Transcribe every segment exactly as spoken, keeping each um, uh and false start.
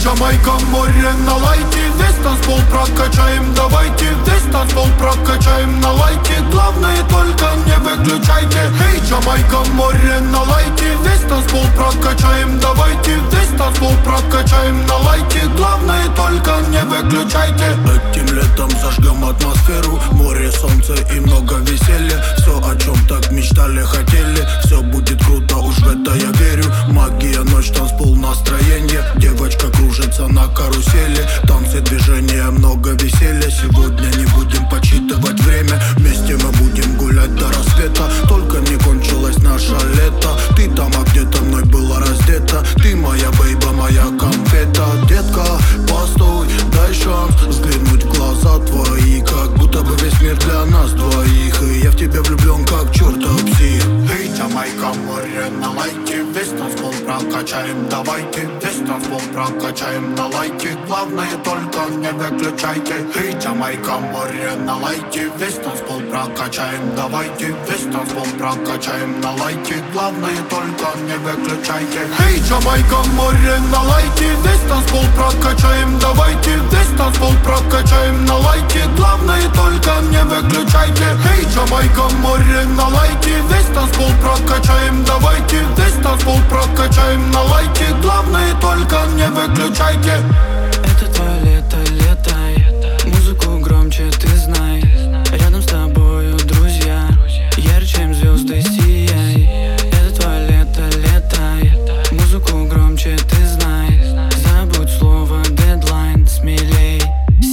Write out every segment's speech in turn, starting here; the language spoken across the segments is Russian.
Джамайка, море на лайте, весь танцпол прокачаем, давайте. Весь танцпол прокачаем на лайте, главное только не выключайте. Эй, Джамайка, море на лайте, весь танцпол прокачаем, давайте. Весь танцпол прокачаем на лайте, главное только не выключайте. Этим летом зажгем атмосферу, море, солнце и много веселья. Все, о чем так мечтали, хотели, все будет круто, уж в это я верю. Магия, ночь, танцпол, настроение. Девочка кружится на карусели, танцы, движения, много веселья. Сегодня не будем подсчитывать время, вместе мы будем гулять до рассвета. Только не кончилось наше лето, ты там, а где-то мной была раздета. Ты моя бейба, моя конфета. Детка, постой, дай шанс взглянуть в глаза твои, как будто бы весь мир для нас двоих. И я в тебя влюблен, как чертов псих. Эй, Джамайка, море на лайте, весь танцпол прокачаем, давайте. Весь танцпол прокачаем на лайте, главное только не выключайте. Эй, Джамайка, море на лайте, весь танцпол прокачаем, давайте. Весь танцпол прокачаем на лайте, главное только не выключайте. Эй, Джамайка, море на лайте, весь танцпол прокачаем, давайте. Весь танцпол прокачаем на лайте, главное только не выключайте. Эй, Джамайка, море на лайте, весь танцпол прокачаем, давайте. Весь танцпол прокачаем на лайте, главное только не выключайте. Это твое лето, летай, музыку громче ты знай. Рядом с тобою друзья, ярче, чем звезды сияй. Это твое лето, летай, музыку громче ты знай. Забудь слово дедлайн, смелей,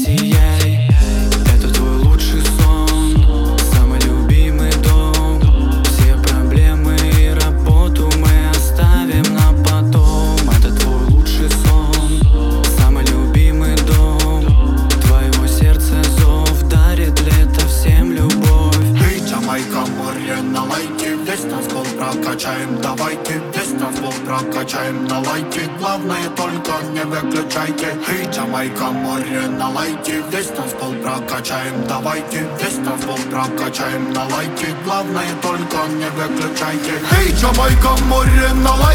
сияй. Это твой лучший сон, самый любимый дом. Все проблемы и работу мы оставим на потом. Это твой лучший сон, самый любимый дом. Твоего сердца зов дарит лето всем любовь. Эй, Джамайка, море на лайте, весь танцпол прокачаем, давайте. Весь танцпол прокачаем на лайте, главное только не выключайте. Эй, Джамайка, море на лайте, весь танцпол прокачаем, давайте. Весь танцпол прокачаем на лайте, главное только не выключайте. Эй, Джамайка, море на лайте.